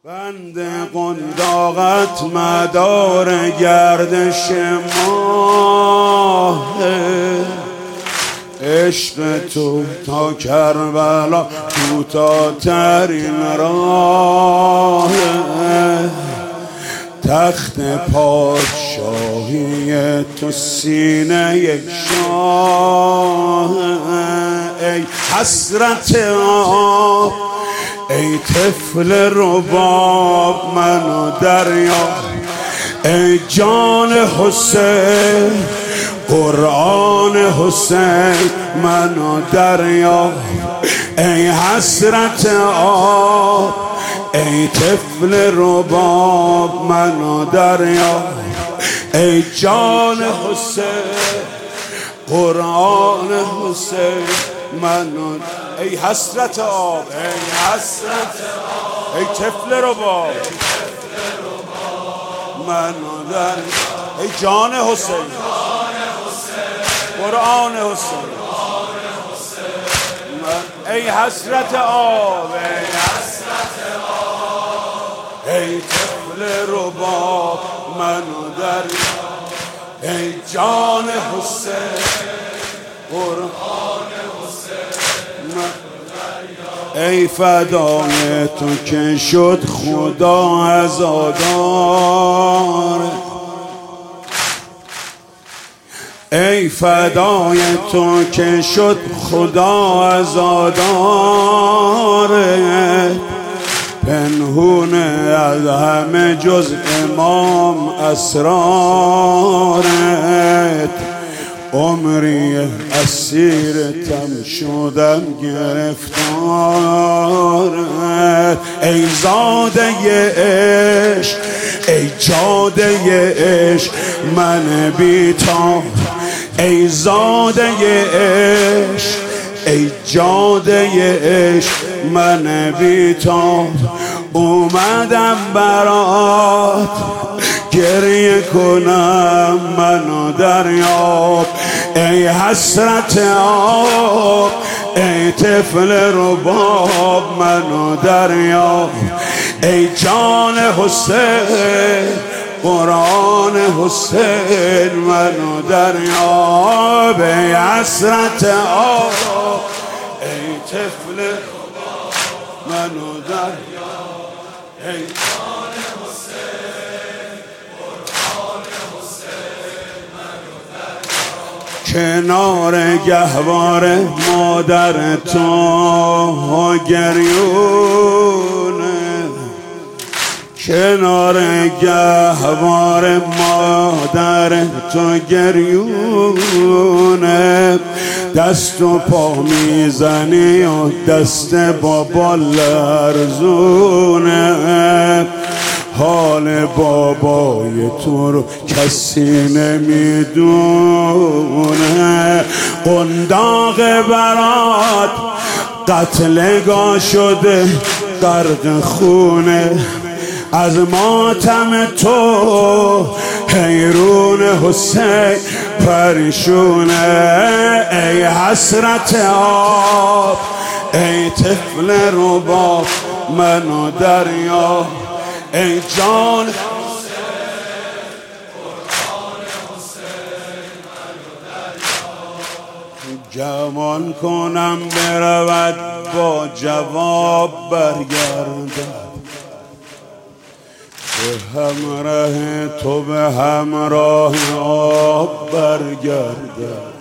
بند قنداقت مدار گردش ماه، عشق تو تا کربلا کوتاه‌ترین راه، تخت پادشاهی تو سینه شاه. ای حسرت آب، ای طفل رباب منو دریا، ای جان حسین قرآن حسین منو دریا. ای حسرت آب، ای طفل رباب منو دریا، ای جان حسین قرآن حسین منو. ای حسرت آب، ای حسرت آب، ای طفل رباب منو دریا، ای جان حسین قرآن حسین. ای حسرت آب، ای حسرت آب، ای طفل رباب منو دریا، ای جان حسین قرآن حسین. ای فدای تو که شد خدا عزادار، ای فدای تو که شد خدا عزادار، پنهونه از همه جز امام اسرارت. عمری اسیر تم شدم گرفتارت. ای زاده عشق، ای جاده عشق من بی‌تاب، ای زاده عشق، ای جاده عشق من بی‌تاب. اومدم برات گریه کنم منو دریاب، ای حسرت آب، ای طفل رباب منو دریاب، ای جان حسین قرآن حسین منو دریاب. ای حسرت آب، ای طفل رباب منو دریاب، ای جان حسین قرآن حسین منو دریاب. کنار گهواره مادر تو گریونه، کنار گهواره مادر تو گریونه. دست و پا میزنی و دست بابا لرزونه، حال بابای تو رو کسی نمیدونه. قنداق برات قتلگاه شده غرق خونه، از ماتم تو حیرون حسین پریشونه. ای حسرت آب، ای طفل رباب منو دریا، ای جان حسین قرآن حسین منو دریا. گمان کنم برود با جواب برگردد، به همراه تو به همراه آب برگردد.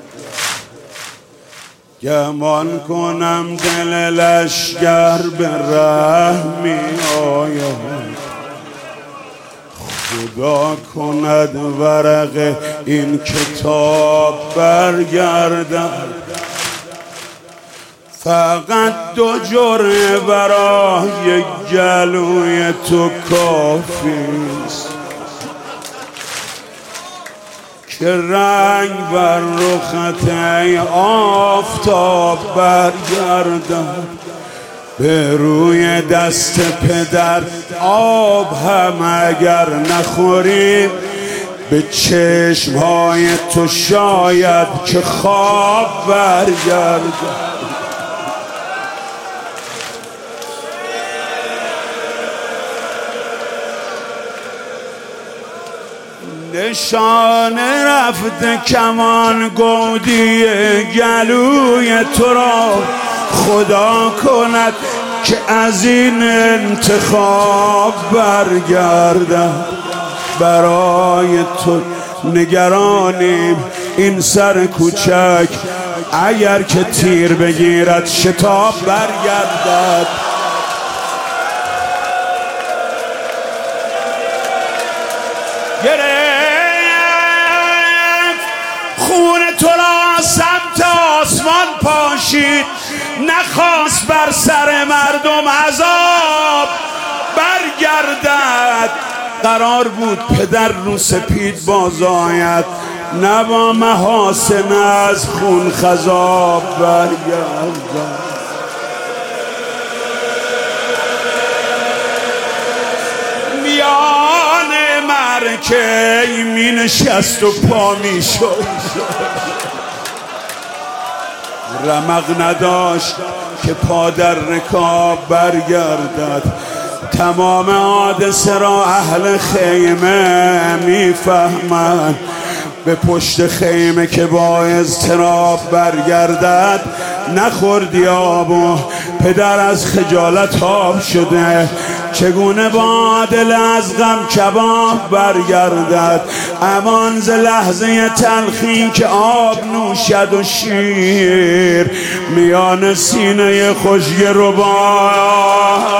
گمان کنم دل لشگر به ره می آید، خدا کند ورق این کتاب برگردد. فقط دو جرعه برای گلوی تو کافیست که رنگ بر رخت ای آفتاب برگردد. به روی دست پدر آب هم اگر نخوریم، به چشمهای تو شاید که خواب برگردد. نشانه رفته کمان گودی گلوی تو را خدا کند که از این انتخاب برگردد. برای تو نگرانیم این سر کوچک، اگر که تیر بگیرد شتاب برگردد. گرفت خون تو را سمت آسمان پاشید، نخواست بر سر مردم عذاب برگردد. قرار بود پدر رو سپید باز آید، نه با محاسن از خون خضاب برگردد. که می نشست و پا می شد، رمق نداشت که پا در رکاب برگردد. تمام حادثه را اهل خیمه می فهمند، به پشت خیمه که با اضطراب برگردد. نخوردی آب و پدر از خجالت آب شده، چگونه با دل از غم کباب برگردد. امان ز لحظه تلخی که آب نوشد و شیر میان سینه خوشگه رباب